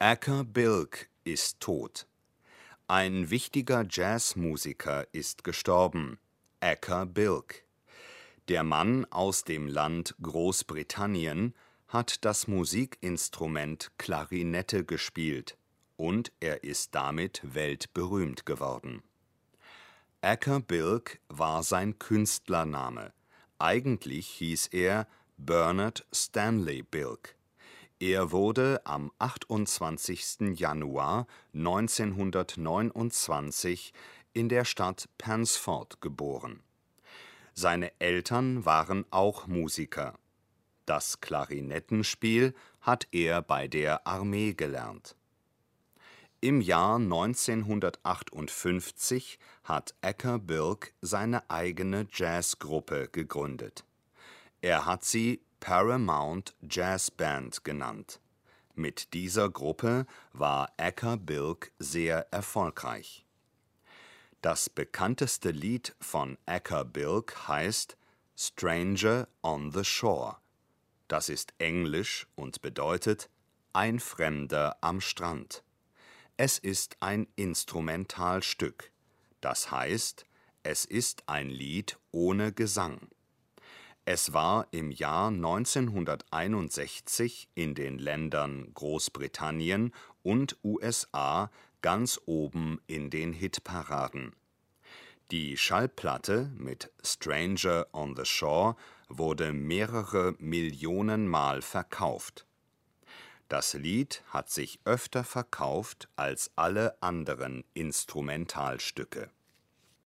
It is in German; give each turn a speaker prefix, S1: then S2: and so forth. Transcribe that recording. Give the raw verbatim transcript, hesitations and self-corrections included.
S1: Acker Bilk ist tot. Ein wichtiger Jazzmusiker ist gestorben, Acker Bilk. Der Mann aus dem Land Großbritannien hat das Musikinstrument Klarinette gespielt und er ist damit weltberühmt geworden. Acker Bilk war sein Künstlername. Eigentlich hieß er Bernard Stanley Bilk. Er wurde am achtundzwanzigsten Januar neunzehnhundertneunundzwanzig in der Stadt Pansford geboren. Seine Eltern waren auch Musiker. Das Klarinettenspiel hat er bei der Armee gelernt. Im Jahr neunzehnhundertachtundfünfzig hat Acker Bilk seine eigene Jazzgruppe gegründet. Er hat sie Paramount Jazz Band genannt. Mit dieser Gruppe war Acker Bilk sehr erfolgreich. Das bekannteste Lied von Acker Bilk heißt Stranger on the Shore. Das ist Englisch und bedeutet Ein Fremder am Strand. Es ist ein Instrumentalstück. Das heißt, es ist ein Lied ohne Gesang. Es war im Jahr neunzehnhunderteinundsechzig in den Ländern Großbritannien und U S A ganz oben in den Hitparaden. Die Schallplatte mit Stranger on the Shore wurde mehrere Millionen Mal verkauft. Das Lied hat sich öfter verkauft als alle anderen Instrumentalstücke.